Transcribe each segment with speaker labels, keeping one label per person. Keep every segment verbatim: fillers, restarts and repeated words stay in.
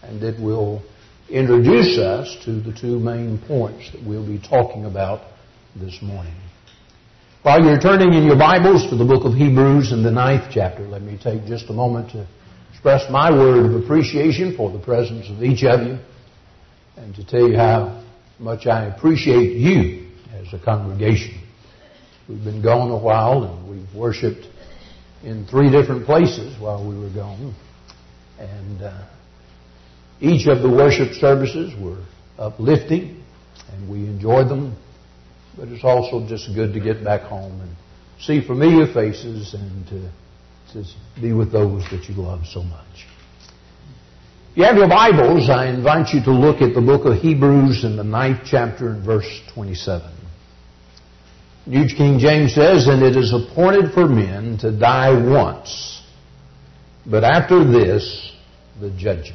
Speaker 1: and it will introduce us to the two main points that we'll be talking about this morning. While you're turning in your Bibles to the book of Hebrews in the ninth chapter, let me take just a moment to express my word of appreciation for the presence of each of you and to tell you how much I appreciate you as a congregation. We've been gone a while and we've worshiped in three different places while we were gone. And uh, each of the worship services were uplifting and we enjoyed them. But it's also just good to get back home and see familiar faces and to, to be with those that you love so much. If you have your Bibles, I invite you to look at the book of Hebrews in the ninth chapter and verse twenty-seven. New King James says, "And it is appointed for men to die once, but after this, the judgment."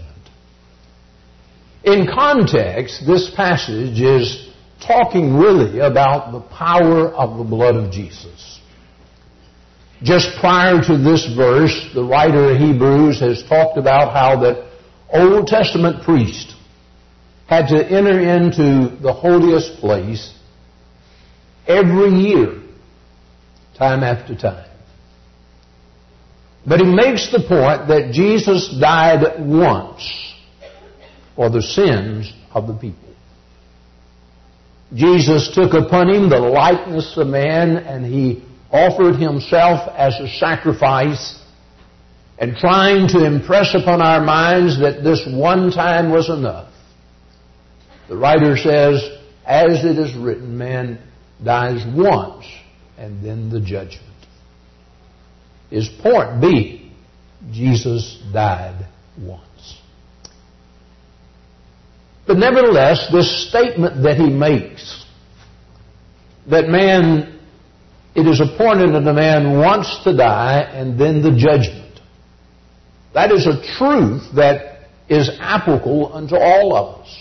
Speaker 1: In context, this passage is talking really about the power of the blood of Jesus. Just prior to this verse, the writer of Hebrews has talked about how that Old Testament priest had to enter into the holiest place every year, time after time. But he makes the point that Jesus died once for the sins of the people. Jesus took upon him the likeness of man and he offered himself as a sacrifice, and trying to impress upon our minds that this one time was enough. The writer says, as it is written, man dies once and then the judgment. His point being, Jesus died once. But nevertheless, this statement that he makes, that man, it is appointed unto man once to die and then the judgment, that is a truth that is applicable unto all of us.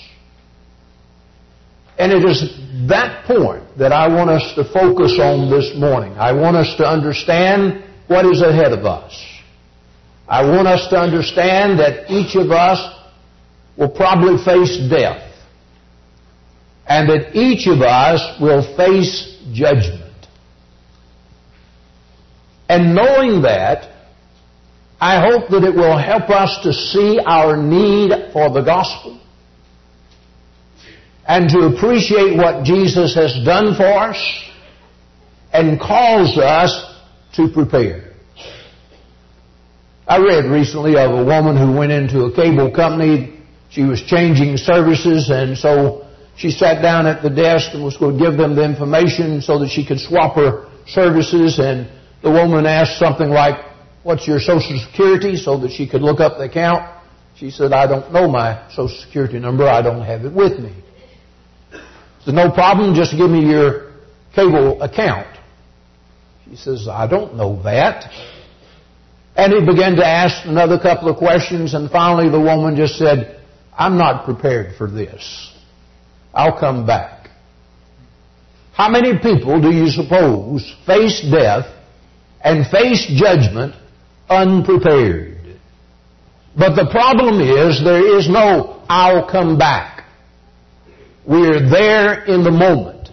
Speaker 1: And it is that point that I want us to focus on this morning. I want us to understand what is ahead of us. I want us to understand that each of us will probably face death, and that each of us will face judgment. And knowing that, I hope that it will help us to see our need for the gospel and to appreciate what Jesus has done for us and cause us to prepare. I read recently of a woman who went into a cable company. She was changing services, and so she sat down at the desk and was going to give them the information so that she could swap her services. And the woman asked something like, "What's your Social Security?" so that she could look up the account. She said, "I don't know my Social Security number. I don't have it with me." She said, "No problem. Just give me your cable account." She says, "I don't know that." And he began to ask another couple of questions, and finally the woman just said, "I'm not prepared for this. I'll come back." How many people do you suppose face death and face judgment unprepared? But the problem is there is no "I'll come back." We're there in the moment.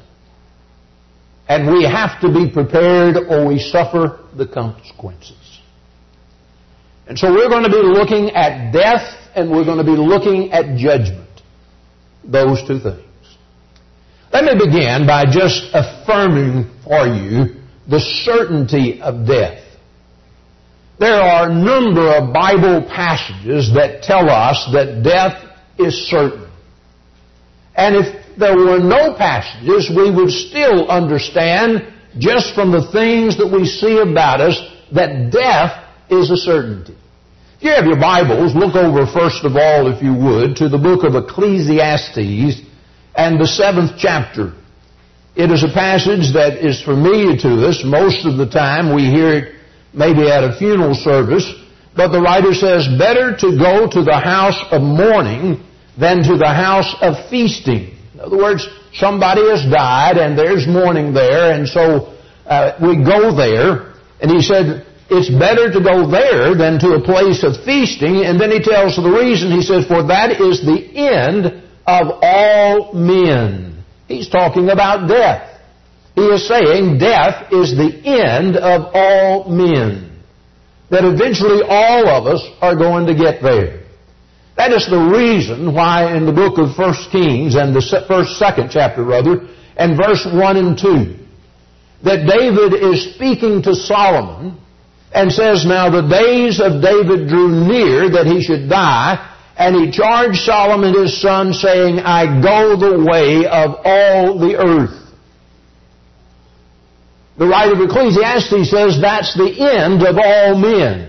Speaker 1: And we have to be prepared or we suffer the consequences. And so we're going to be looking at death and we're going to be looking at judgment. Those two things. Let me begin by just affirming for you the certainty of death. There are a number of Bible passages that tell us that death is certain. And if there were no passages, we would still understand, just from the things that we see about us, that death is a certainty. If you have your Bibles, look over first of all, if you would, to the book of Ecclesiastes and the seventh chapter. It is a passage that is familiar to us. Most of the time we hear it maybe at a funeral service, but the writer says, "Better to go to the house of mourning than to the house of feasting." In other words, somebody has died and there's mourning there, and so uh, we go there. And he said, it's better to go there than to a place of feasting. And then he tells the reason. He says, for that is the end of all men. He's talking about death. He is saying death is the end of all men. That eventually all of us are going to get there. That is the reason why in the book of First Kings and the first, second chapter rather, and verse one and two, that David is speaking to Solomon and says, now the days of David drew near that he should die, and he charged Solomon his son, saying, I go the way of all the earth. The writer of Ecclesiastes says that's the end of all men.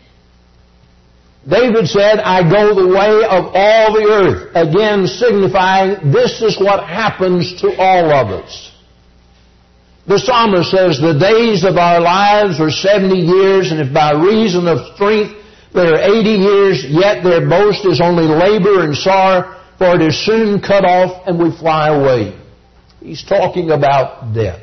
Speaker 1: David said, I go the way of all the earth. Again, signifying this is what happens to all of us. The psalmist says, the days of our lives are seventy years, and if by reason of strength they are eighty years, yet their boast is only labor and sorrow, for it is soon cut off and we fly away. He's talking about death.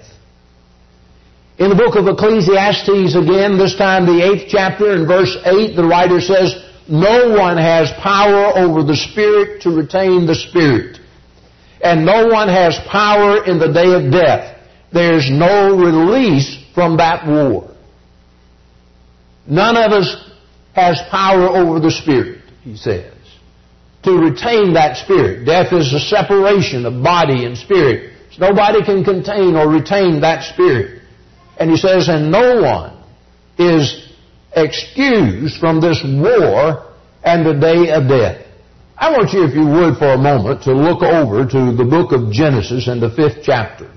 Speaker 1: In the book of Ecclesiastes, again, this time the eighth chapter and verse eight, the writer says, no one has power over the Spirit to retain the Spirit, and no one has power in the day of death. There's no release from that war. None of us has power over the Spirit, he says, to retain that Spirit. Death is a separation of body and spirit. So nobody can contain or retain that Spirit. And he says, and no one is excused from this war and the day of death. I want you, if you would, for a moment, to look over to the book of Genesis and the fifth chapter.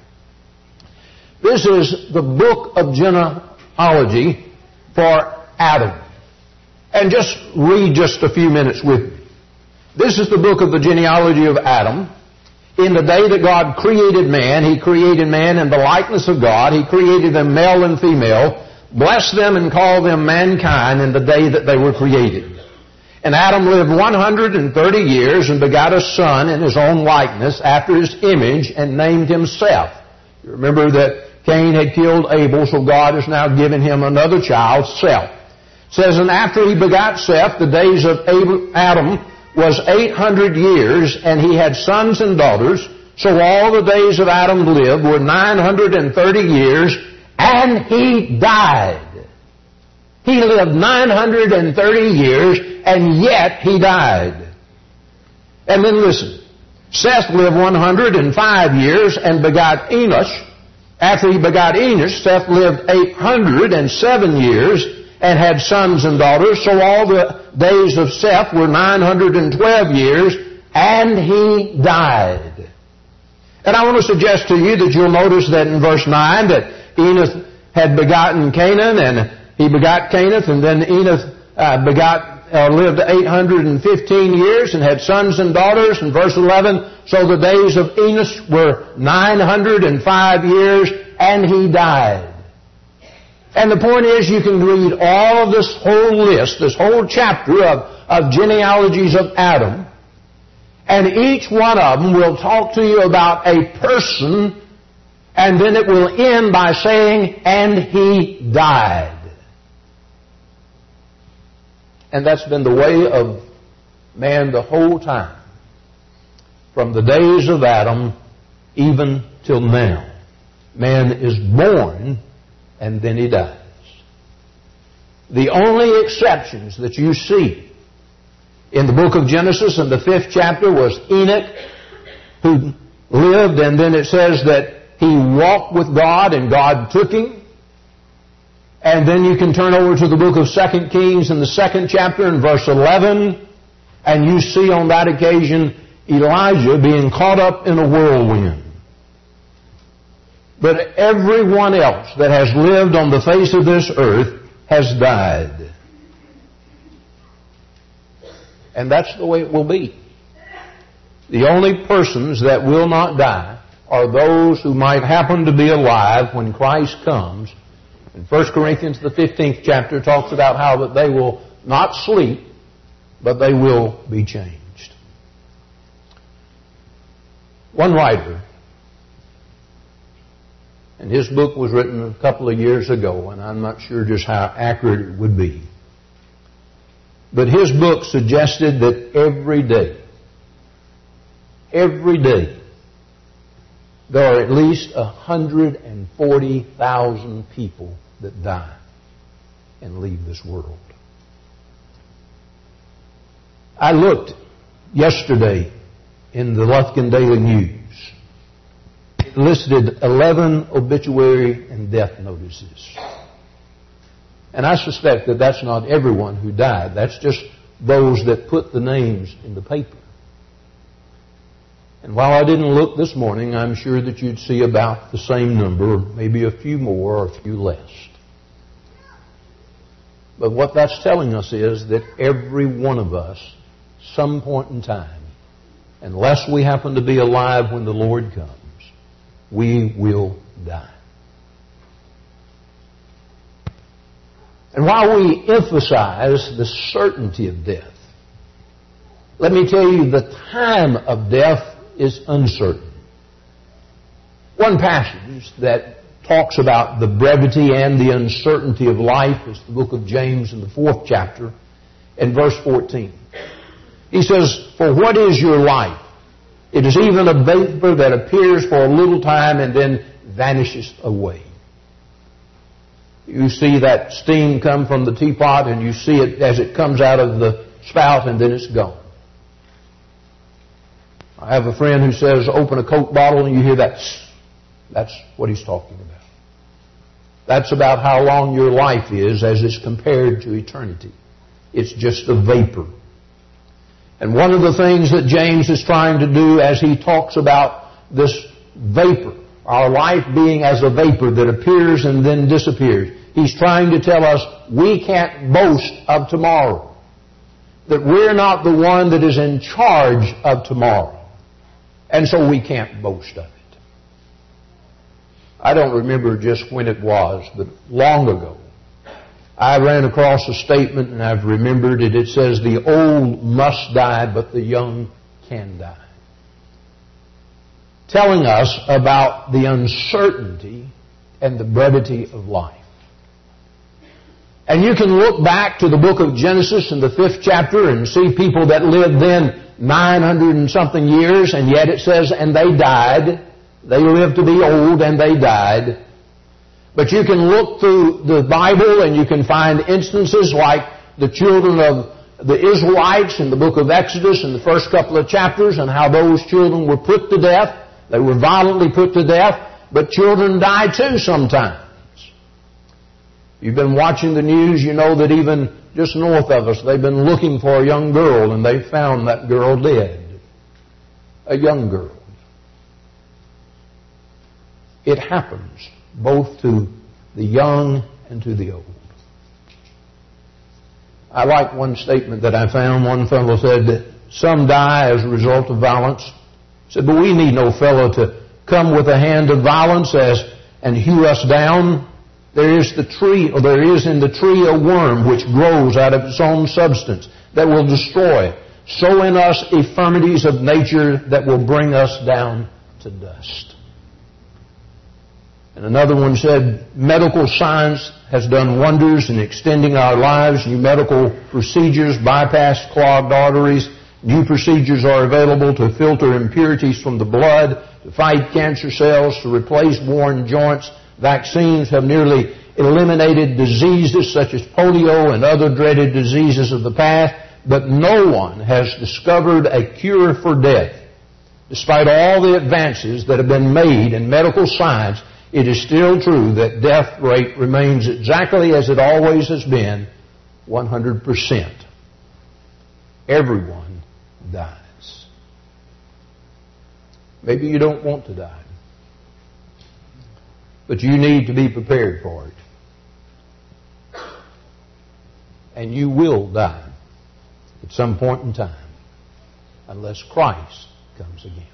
Speaker 1: This is the book of genealogy for Adam. And just read just a few minutes with me. This is the book of the genealogy of Adam. In the day that God created man, He created man in the likeness of God. He created them male and female, blessed them and called them mankind in the day that they were created. And Adam lived one hundred thirty years and begot a son in his own likeness after his image and named him Seth. You remember that Cain had killed Abel, so God has now given him another child, Seth. It says, and after he begot Seth, the days of Adam was eight hundred years, and he had sons and daughters. So all the days of Adam lived were nine hundred thirty years, and he died. He lived nine hundred thirty years, and yet he died. And then listen. Seth lived one hundred five years and begot Enosh. After he begot Enosh, Seth lived eight hundred seven years and had sons and daughters. So all the days of Seth were nine hundred twelve years, and he died. And I want to suggest to you that you'll notice that in verse nine that Enoch had begotten Canaan, and he begot Canaan, and then Enoch uh, begot, uh, lived eight hundred fifteen years and had sons and daughters. In verse eleven, so the days of Enosh were nine hundred five years, and he died. And the point is, you can read all of this whole list, this whole chapter of, of genealogies of Adam, and each one of them will talk to you about a person, and then it will end by saying, and he died. And that's been the way of man the whole time, from the days of Adam even till now. Man is born, and then he dies. The only exceptions that you see in the book of Genesis in the fifth chapter was Enoch, who lived, and then it says that he walked with God and God took him. And then you can turn over to the book of Second Kings in the second chapter in verse eleven, and you see on that occasion Elijah being caught up in a whirlwind. But everyone else that has lived on the face of this earth has died. And that's the way it will be. The only persons that will not die are those who might happen to be alive when Christ comes. And First Corinthians, the fifteenth chapter, talks about how that they will not sleep, but they will be changed. One writer And his book was written a couple of years ago, and I'm not sure just how accurate it would be. But his book suggested that every day, every day, there are at least one hundred forty thousand people that die and leave this world. I looked yesterday in the Lufkin Daily News. It listed eleven obituary and death notices. And I suspect that that's not everyone who died. That's just those that put the names in the paper. And while I didn't look this morning, I'm sure that you'd see about the same number, maybe a few more or a few less. But what that's telling us is that every one of us, some point in time, unless we happen to be alive when the Lord comes, we will die. And while we emphasize the certainty of death, let me tell you the time of death is uncertain. One passage that talks about the brevity and the uncertainty of life is the book of James in the fourth chapter and verse fourteen. He says, "For what is your life? It is even a vapor that appears for a little time and then vanishes away." You see that steam come from the teapot and you see it as it comes out of the spout and then it's gone. I have a friend who says, open a Coke bottle and you hear that. That's what he's talking about. That's about how long your life is as it's compared to eternity. It's just a vapor. And one of the things that James is trying to do as he talks about this vapor, our life being as a vapor that appears and then disappears, he's trying to tell us we can't boast of tomorrow. That we're not the one that is in charge of tomorrow. And so we can't boast of it. I don't remember just when it was, but long ago, I ran across a statement and I've remembered it. It says, the old must die, but the young can die. Telling us about the uncertainty and the brevity of life. And you can look back to the book of Genesis in the fifth chapter and see people that lived then nine hundred and something years, and yet it says, and they died. They lived to be old and they died. But you can look through the Bible and you can find instances like the children of the Israelites in the book of Exodus in the first couple of chapters, and how those children were put to death. They were violently put to death, but children die too sometimes. You've been watching the news, you know that even just north of us, they've been looking for a young girl, and they found that girl dead. A young girl. It happens both to the young and to the old. I like one statement that I found. One fellow said that some die as a result of violence. He said, but we need no fellow to come with a hand of violence as and hew us down. There is the tree, or there is in the tree a worm which grows out of its own substance that will destroy. So in us infirmities of nature that will bring us down to dust. And another one said, medical science has done wonders in extending our lives. New medical procedures bypass clogged arteries. New procedures are available to filter impurities from the blood, to fight cancer cells, to replace worn joints. Vaccines have nearly eliminated diseases such as polio and other dreaded diseases of the past, but no one has discovered a cure for death. Despite all the advances that have been made in medical science, it is still true that death rate remains exactly as it always has been, one hundred percent. Everyone dies. Maybe you don't want to die, but you need to be prepared for it. And you will die at some point in time unless Christ comes again.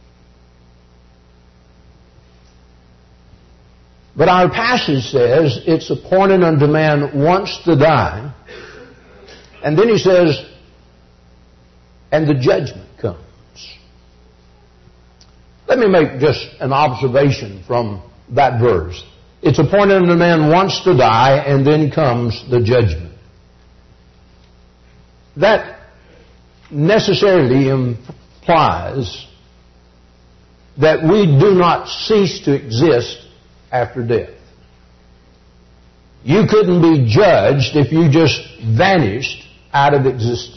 Speaker 1: But our passage says it's appointed unto man once to die. And then he says, and the judgment comes. Let me make just an observation from that verse. It's appointed unto man once to die, and then comes the judgment. That necessarily implies that we do not cease to exist after death. You couldn't be judged if you just vanished out of existence.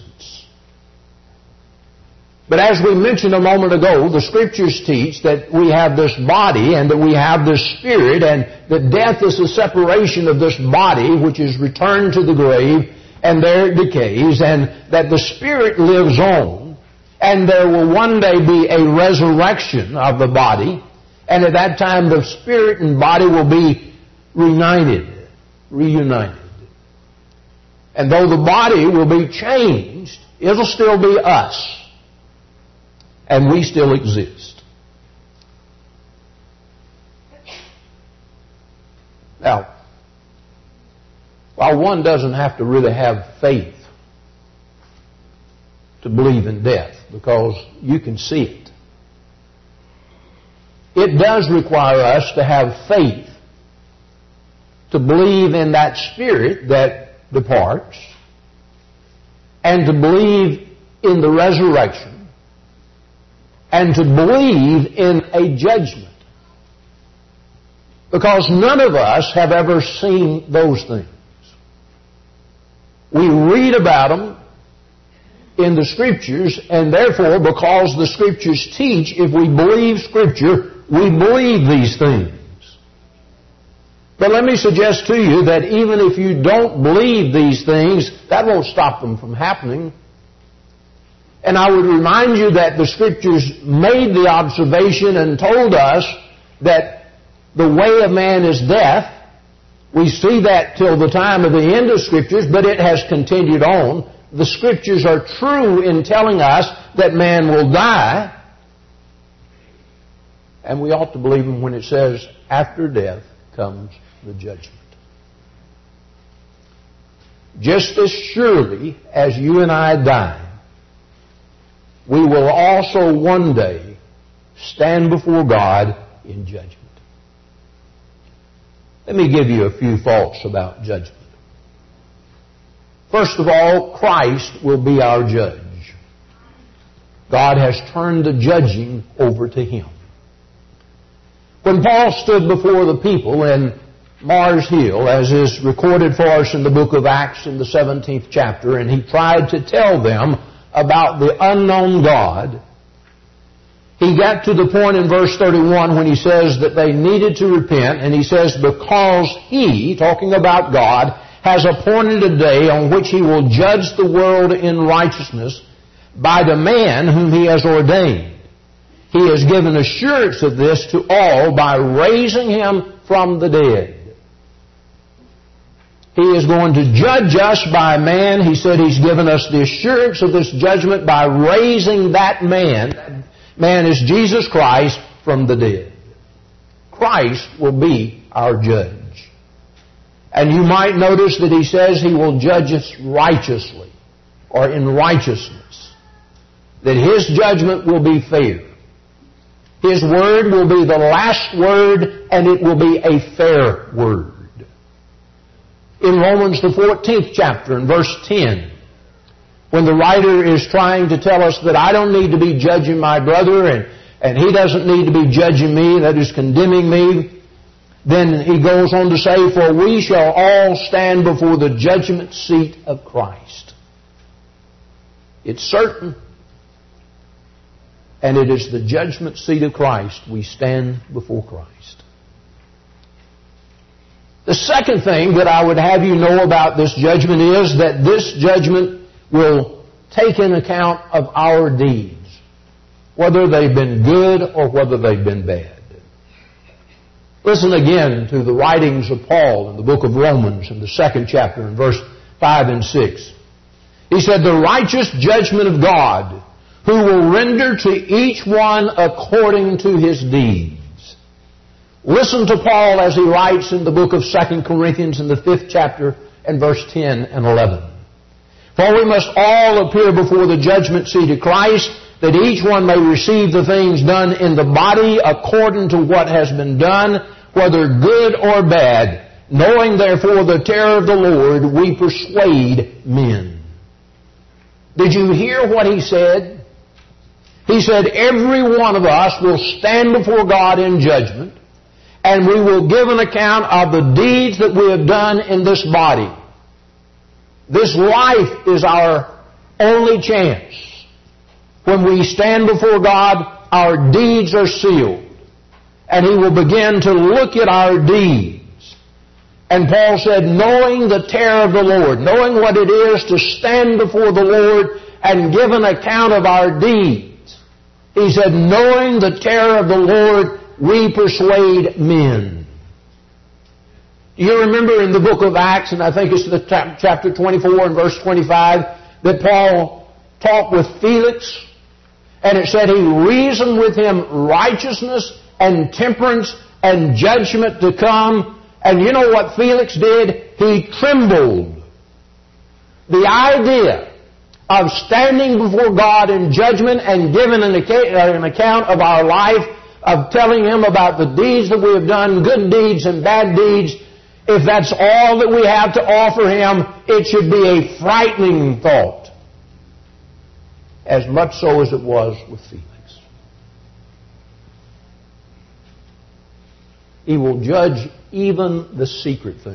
Speaker 1: But as we mentioned a moment ago, the Scriptures teach that we have this body and that we have this spirit, and that death is the separation of this body which is returned to the grave and there it decays, and that the spirit lives on, and there will one day be a resurrection of the body, and at that time the spirit and body will be reunited, reunited. And though the body will be changed, it'll still be us. And we still exist. Now, while one doesn't have to really have faith to believe in death, because you can see it, it does require us to have faith to believe in that spirit that departs, and to believe in the resurrection, and to believe in a judgment. Because none of us have ever seen those things. We read about them in the Scriptures, and therefore, because the Scriptures teach, if we believe Scripture, we believe these things. But let me suggest to you that even if you don't believe these things, that won't stop them from happening. And I would remind you that the Scriptures made the observation and told us that the way of man is death. We see that till the time of the end of Scriptures, but it has continued on. The Scriptures are true in telling us that man will die. And we ought to believe them when it says, after death comes the judgment. Just as surely as you and I die, we will also one day stand before God in judgment. Let me give you a few thoughts about judgment. First of all, Christ will be our judge. God has turned the judging over to Him. When Paul stood before the people in Mars Hill, as is recorded for us in the book of Acts in the seventeenth chapter, and he tried to tell them about the unknown God, he got to the point in verse thirty-one when he says that they needed to repent, and he says, because He, talking about God, has appointed a day on which He will judge the world in righteousness by the man whom He has ordained. He has given assurance of this to all by raising Him from the dead. He is going to judge us by man. He said He's given us the assurance of this judgment by raising that man. That man is Jesus Christ from the dead. Christ will be our judge. And you might notice that He says He will judge us righteously, or in righteousness. That His judgment will be fair. His word will be the last word, and it will be a fair word. In Romans the fourteenth chapter, in verse ten, when the writer is trying to tell us that I don't need to be judging my brother, and, and he doesn't need to be judging me, that is condemning me, then he goes on to say, for we shall all stand before the judgment seat of Christ. It's certain. And it is the judgment seat of Christ. We stand before Christ. The second thing that I would have you know about this judgment is that this judgment will take in account of our deeds, whether they've been good or whether they've been bad. Listen again to the writings of Paul in the book of Romans in the second chapter in verse five and six. He said, the righteous judgment of God, who will render to each one according to his deeds. Listen to Paul as he writes in the book of Second Corinthians in the fifth chapter and verse ten and eleven. For we must all appear before the judgment seat of Christ, that each one may receive the things done in the body according to what has been done, whether good or bad. Knowing therefore the terror of the Lord, we persuade men. Did you hear what he said? He said, every one of us will stand before God in judgment, and we will give an account of the deeds that we have done in this body. This life is our only chance. When we stand before God, our deeds are sealed, and He will begin to look at our deeds. And Paul said, knowing the terror of the Lord, knowing what it is to stand before the Lord and give an account of our deeds, he said, knowing the terror of the Lord, we persuade men. Do you remember in the book of Acts, and I think it's the chapter twenty-four and verse twenty-five, that Paul talked with Felix, and it said he reasoned with him righteousness and temperance and judgment to come. And you know what Felix did? He trembled. The idea of standing before God in judgment and giving an account of our life, of telling Him about the deeds that we have done, good deeds and bad deeds, if that's all that we have to offer Him, it should be a frightening thought. As much so as it was with Felix. He will judge even the secret things.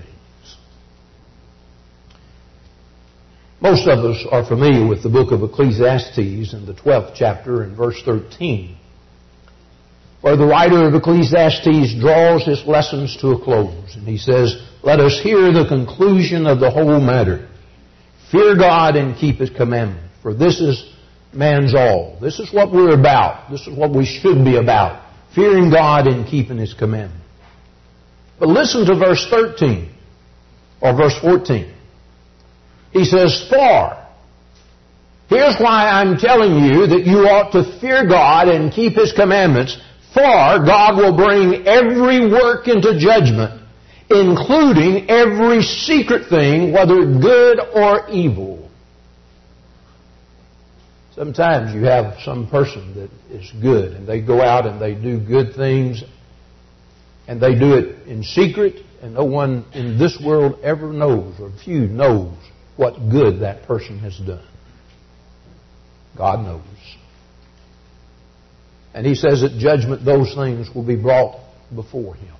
Speaker 1: Most of us are familiar with the book of Ecclesiastes in the twelfth chapter and verse thirteen, where the writer of Ecclesiastes draws his lessons to a close. And he says, let us hear the conclusion of the whole matter. Fear God and keep His commandment, for this is man's all. This is what we're about. This is what we should be about. Fearing God and keeping His commandment. But listen to verse thirteen, or verse fourteen. He says, for, here's why I'm telling you that you ought to fear God and keep His commandments, for God will bring every work into judgment, including every secret thing, whether good or evil. Sometimes you have some person that is good, and they go out and they do good things, and they do it in secret, and no one in this world ever knows, or few knows, what good that person has done. God knows. And He says at judgment those things will be brought before Him.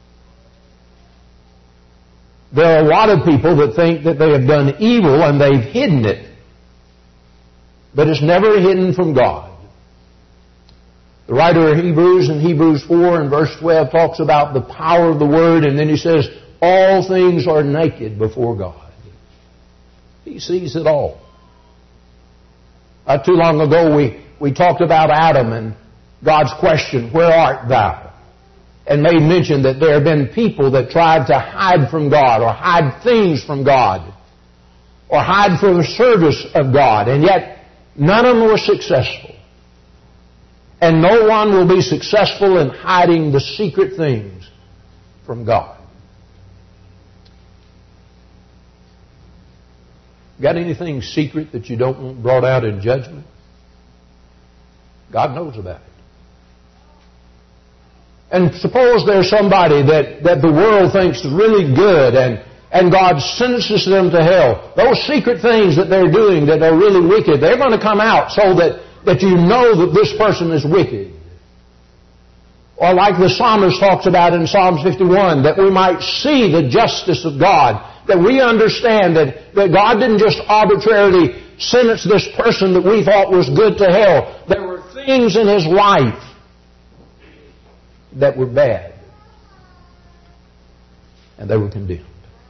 Speaker 1: There are a lot of people that think that they have done evil and they've hidden it. But it's never hidden from God. The writer of Hebrews in Hebrews four and verse twelve talks about the power of the Word, and then he says, all things are naked before God. He sees it all. Not too long ago we, we talked about Adam and God's question, where art thou? And made mention that there have been people that tried to hide from God, or hide things from God, or hide from the service of God, and yet none of them were successful. And no one will be successful in hiding the secret things from God. Got anything secret that you don't want brought out in judgment? God knows about it. And suppose there's somebody that, that the world thinks is really good, and, and God sentences them to hell. Those secret things that they're doing that are really wicked, they're going to come out so that that you know that this person is wicked. Or like the psalmist talks about in Psalm fifty-one, that we might see the justice of God, that we understand that, that God didn't just arbitrarily sentence this person that we thought was good to hell. There were things in his life that were bad, and they were condemned.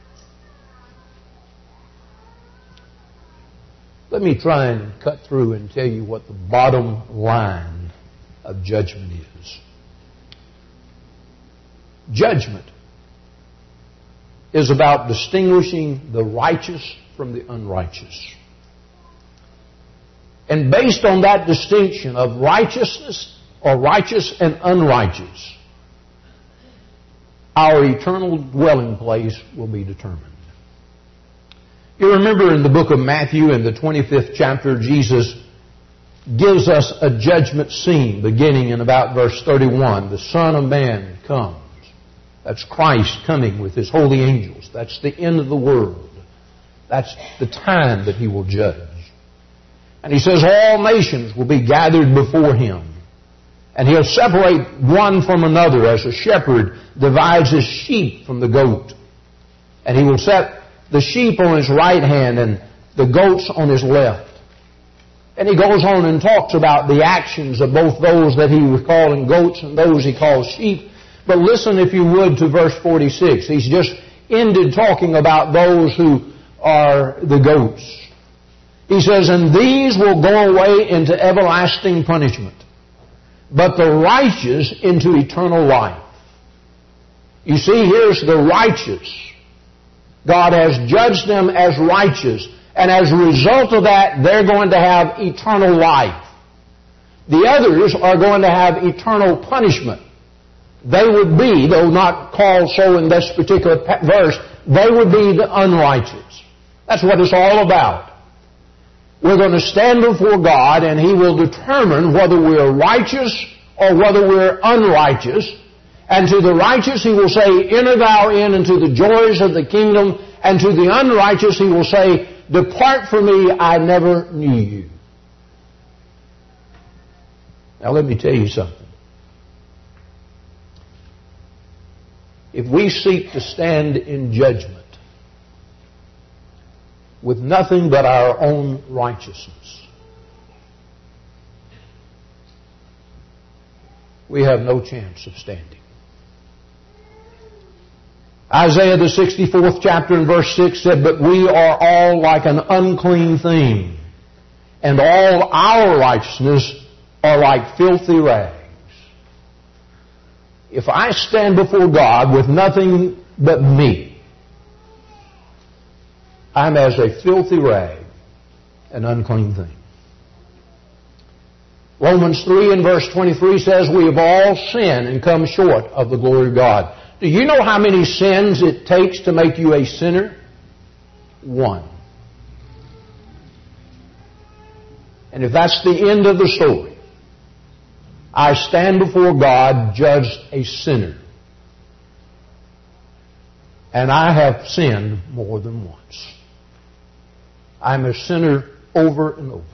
Speaker 1: Let me try and cut through and tell you what the bottom line of judgment is. Judgment is about distinguishing the righteous from the unrighteous. And based on that distinction of righteousness or righteous and unrighteous, our eternal dwelling place will be determined. You remember in the book of Matthew in the twenty-fifth chapter, Jesus gives us a judgment scene beginning in about verse thirty-one. The Son of Man comes. That's Christ coming with His holy angels. That's the end of the world. That's the time that He will judge. And He says all nations will be gathered before Him. And He'll separate one from another as a shepherd divides his sheep from the goat. And He will set the sheep on His right hand and the goats on His left. And He goes on and talks about the actions of both those that He was calling goats and those He calls sheep. But listen, if you would, to verse forty-six. He's just ended talking about those who are the goats. He says, and these will go away into everlasting punishment, but the righteous into eternal life. You see, here's the righteous. God has judged them as righteous, and as a result of that, they're going to have eternal life. The others are going to have eternal punishment. They would be, though not called so in this particular verse, they would be the unrighteous. That's what it's all about. We're going to stand before God, and He will determine whether we're righteous or whether we're unrighteous. And to the righteous He will say, enter thou in into the joys of the kingdom. And to the unrighteous He will say, depart from me, I never knew you. Now let me tell you something. If we seek to stand in judgment with nothing but our own righteousness, we have no chance of standing. Isaiah the sixty-fourth chapter and verse six said, but we are all like an unclean thing, and all our righteousness are like filthy rags. If I stand before God with nothing but me, I'm as a filthy rag, an unclean thing. Romans three and verse twenty-three says, we have all sinned and come short of the glory of God. Do you know how many sins it takes to make you a sinner? One. And if that's the end of the story, I stand before God judged a sinner. And I have sinned more than once. I'm a sinner over and over.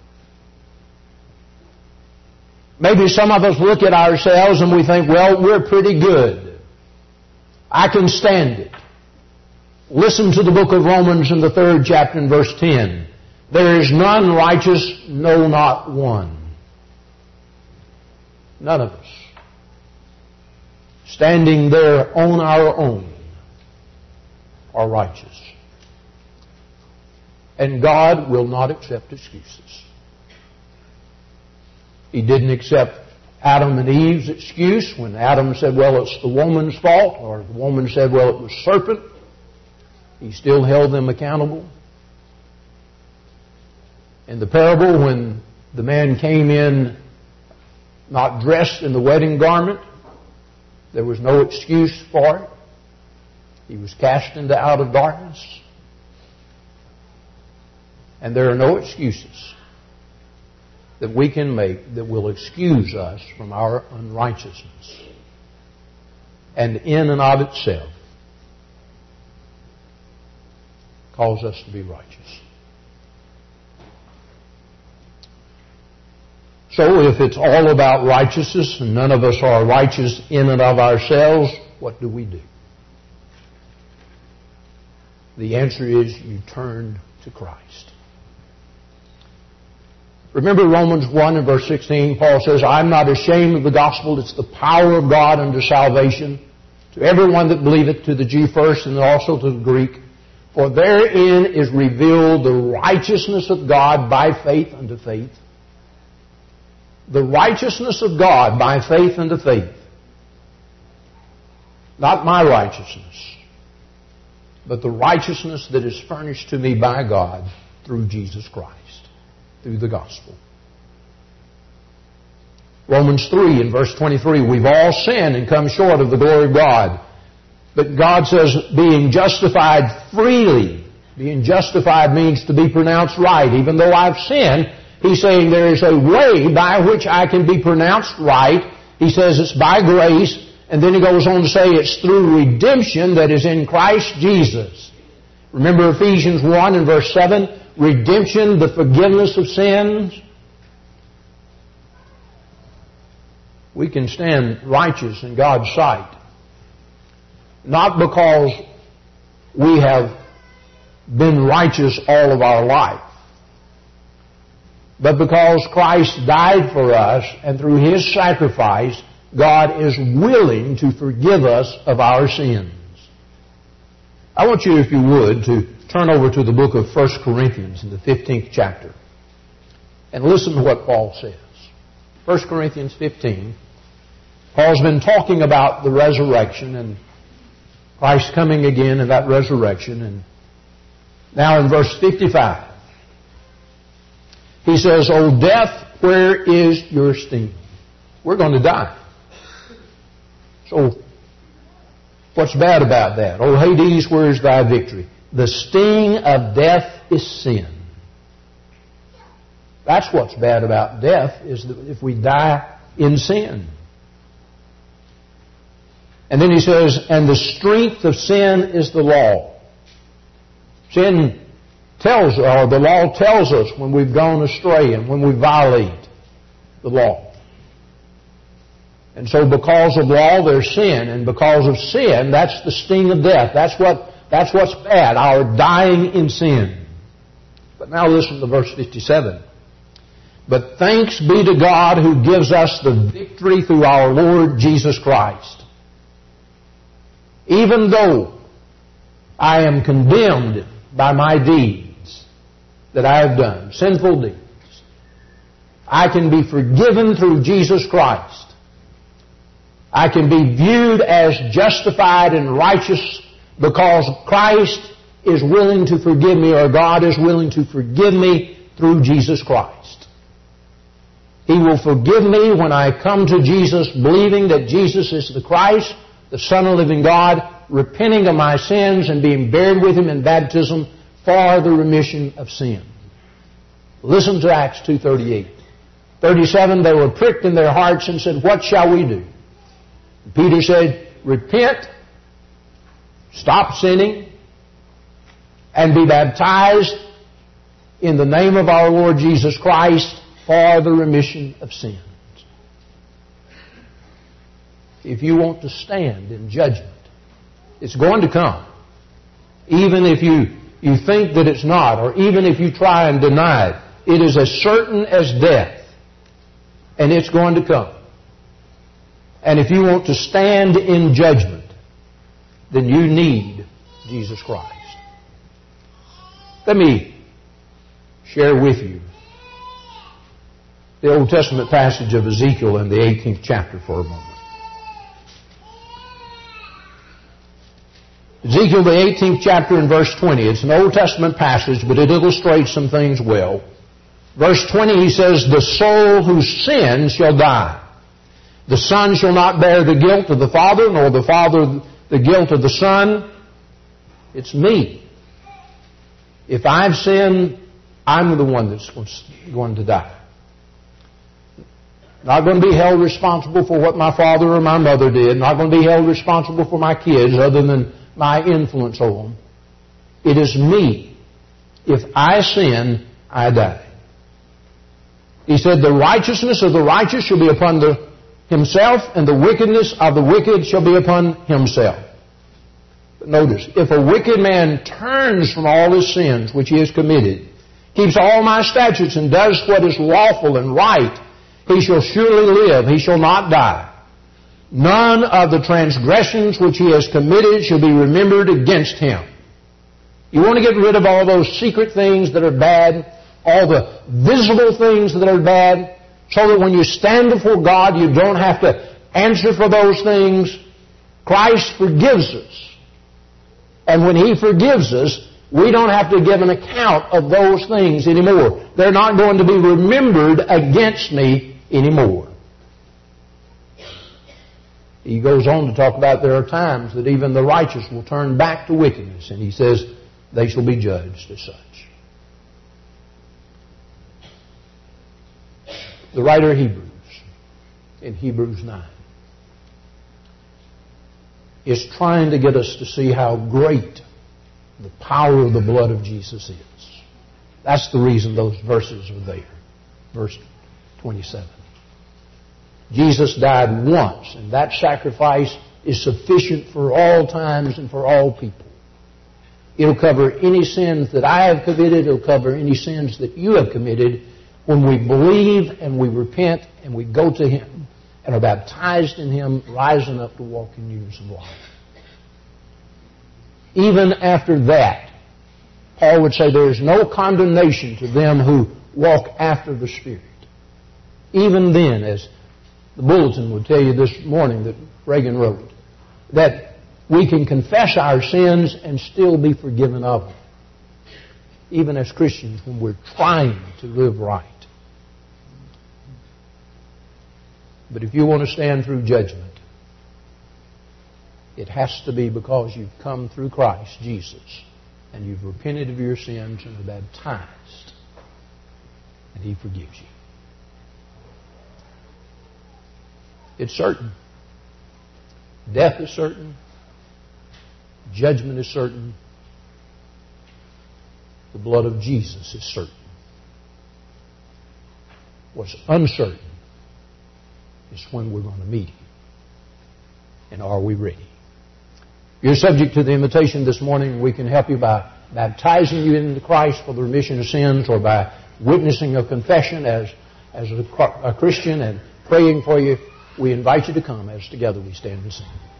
Speaker 1: Maybe some of us look at ourselves and we think, well, we're pretty good. I can stand it. Listen to the book of Romans in the third chapter and verse ten. There is none righteous, no, not one. None of us. Standing there on our own are righteous. And God will not accept excuses. He didn't accept Adam and Eve's excuse when Adam said, well, it's the woman's fault, or the woman said, well, it was serpent. He still held them accountable. In the parable, when the man came in not dressed in the wedding garment, there was no excuse for it. He was cast into outer darkness. And there are no excuses that we can make that will excuse us from our unrighteousness. And in and of itself calls us to be righteous. So if it's all about righteousness and none of us are righteous in and of ourselves, what do we do? The answer is you turn to Christ. Remember Romans one and verse sixteen, Paul says, I'm not ashamed of the gospel. It's the power of God unto salvation to everyone that believeth, to the Jew first and also to the Greek. For therein is revealed the righteousness of God by faith unto faith. The righteousness of God by faith unto faith. Not my righteousness, but the righteousness that is furnished to me by God through Jesus Christ, through the gospel. Romans three and verse twenty-three, we've all sinned and come short of the glory of God. But God says being justified freely. Being justified means to be pronounced right. Even though I've sinned, He's saying there is a way by which I can be pronounced right. He says it's by grace, And then he goes on to say it's through redemption that is in Christ Jesus. Remember Ephesians one and verse seven? Redemption, the forgiveness of sins. We can stand righteous in God's sight. Not because we have been righteous all of our life, but because Christ died for us, and through His sacrifice, God is willing to forgive us of our sins. I want you, if you would, to turn over to the book of First Corinthians in the fifteenth chapter and listen to what Paul says. First Corinthians fifteen. Paul's been talking about the resurrection and Christ coming again and that resurrection. And now in verse fifty-five, he says, "O death, where is your sting?" We're going to die. So, what's bad about that? "O Hades, where is thy victory?" The sting of death is sin. That's what's bad about death, is that if we die in sin. And then he says, "And the strength of sin is the law." Sin tells, or the law tells us when we've gone astray and when we violate the law. And so because of law, there's sin. And because of sin, that's the sting of death. That's what, that's what's bad, our dying in sin. But now listen to verse fifty-seven. "But thanks be to God who gives us the victory through our Lord Jesus Christ. Even though I am condemned by my deeds that I have done, sinful deeds, I can be forgiven through Jesus Christ. I can be viewed as justified and righteous because Christ is willing to forgive me, or God is willing to forgive me through Jesus Christ. He will forgive me when I come to Jesus believing that Jesus is the Christ, the Son of the living God, repenting of my sins and being buried with Him in baptism for the remission of sin." Listen to Acts two thirty-eight. thirty-seven, "They were pricked in their hearts and said, 'What shall we do?' Peter said, 'Repent, stop sinning, and be baptized in the name of our Lord Jesus Christ for the remission of sins.'" If you want to stand in judgment, it's going to come. Even if you, you think that it's not, or even if you try and deny it, it is as certain as death. And it's going to come. And if you want to stand in judgment, then you need Jesus Christ. Let me share with you the Old Testament passage of Ezekiel in the eighteenth chapter for a moment. Ezekiel, the eighteenth chapter and verse twenty. It's an Old Testament passage, but it illustrates some things well. Verse twenty, he says, "The soul whose sin shall die. The Son shall not bear the guilt of the Father, nor the Father the guilt of the Son." It's me. If I've sinned, I'm the one that's going to die. Not going to be held responsible for what my father or my mother did. Not going to be held responsible for my kids other than my influence over them. It is me. If I sin, I die. He said, "The righteousness of the righteous shall be upon the, himself, and the wickedness of the wicked shall be upon himself." But notice, if a wicked man turns from all his sins which he has committed, keeps all my statutes, and does what is lawful and right, he shall surely live, he shall not die. None of the transgressions which he has committed shall be remembered against him. You want to get rid of all those secret things that are bad, all the visible things that are bad, so that when you stand before God, you don't have to answer for those things. Christ forgives us. And when He forgives us, we don't have to give an account of those things anymore. They're not going to be remembered against me anymore. He goes on to talk about there are times that even the righteous will turn back to wickedness, and he says they shall be judged as such. The writer of Hebrews, in Hebrews nine, is trying to get us to see how great the power of the blood of Jesus is. That's the reason those verses are there. Verse twenty-seven. Jesus died once, and that sacrifice is sufficient for all times and for all people. It'll cover any sins that I have committed. It'll cover any sins that you have committed when we believe and we repent and we go to Him and are baptized in Him, rising up to walk in newness of life. Even after that, Paul would say there is no condemnation to them who walk after the Spirit. Even then, as the bulletin would tell you this morning that Reagan wrote, that we can confess our sins and still be forgiven of them. Even as Christians when we're trying to live right. But if you want to stand through judgment, it has to be because you've come through Christ Jesus and you've repented of your sins and are baptized, and He forgives you. It's certain. Death is certain. Judgment is certain. The blood of Jesus is certain. What's uncertain is when we're going to meet Him. And are we ready? If you're subject to the invitation this morning, we can help you by baptizing you into Christ for the remission of sins, or by witnessing a confession as, as a, a Christian and praying for you. We invite you to come as together we stand and sing.